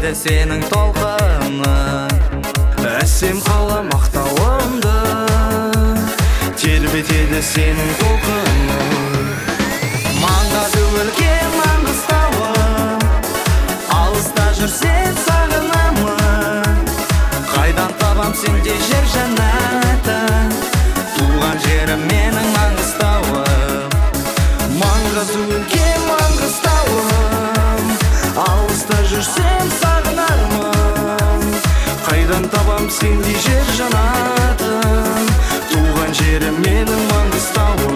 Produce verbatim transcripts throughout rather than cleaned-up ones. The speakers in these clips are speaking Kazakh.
тербетеді сенің толқының, әсем қала мақтауымды тербетеді сенің толқының. Маңғазы өлкем Маңғыстауым, алыста жүрсем сағынамын, қайдан табам сендей жер жәннатын, туған жерім менің Маңғыстауым. Маңғазы өлкем Маңғыстауым, алыста жүрсем сағынармын, қайдан табам сендей жер жанатын, туған жерім менің Маңғыстауым.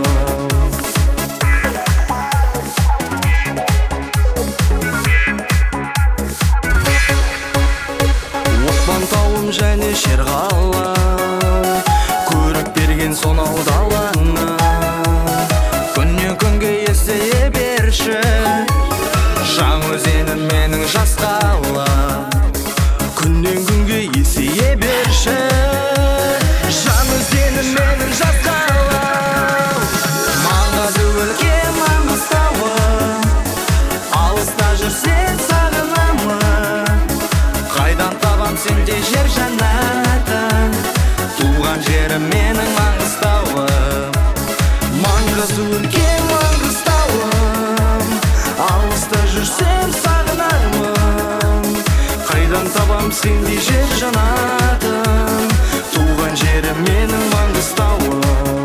Отпан тауым және шерғала, көріп берген сонау даланы, күннен күнге есейе берші, Жаңаөзенім менің жас қала, күннен күнге есейе берші, Жаңаөзенім менің жас қала. Маңғазы өлкем Маңғыстауым, алыста жүрсем сағынамын, қайдан табам сендей жер жәннатын, туған жерім менің Маңғыстауым. Маңғазы өлкем Маңғыстауым, алыста жүрсем сағынармын, қайдан табам сендей жер жанатын, туған жерім менің Маңғыстауым.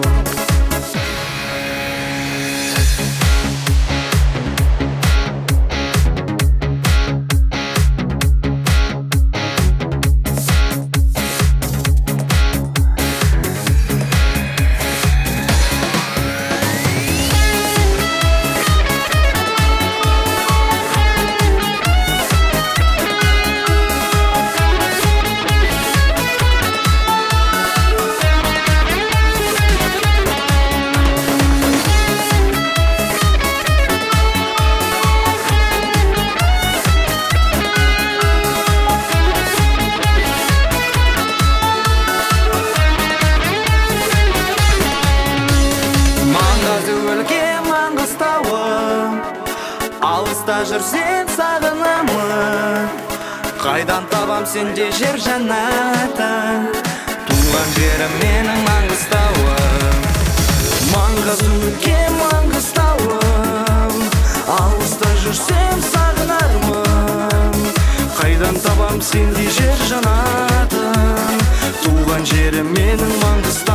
Алыста жүрсем сағынамын, қайдан табам сендей жер жәннатын, туған жерім менің Маңғыстауым. Маңғазы өлкем Маңғыстауым, алыста жүрсем сағынармын, қайдан табам сендей жер жанатын, туған жерім менің Маңғыстауым.